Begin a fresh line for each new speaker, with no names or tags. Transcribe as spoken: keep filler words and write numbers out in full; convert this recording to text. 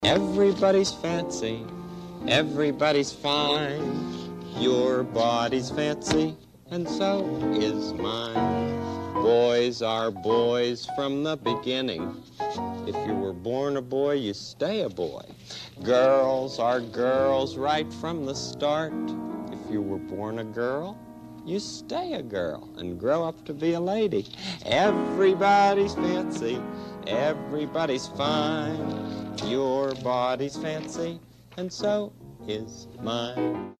Everybody's fancy, everybody's fine. Your body's fancy, and so is mine. Boys are boys from the beginning. If you were born a boy, you stay a boy. Girls are girls right from the start. If you were born a girl, you stay a girl and grow up to be a lady. Everybody's fancy, everybody's fine. Your body's fancy, and so is mine.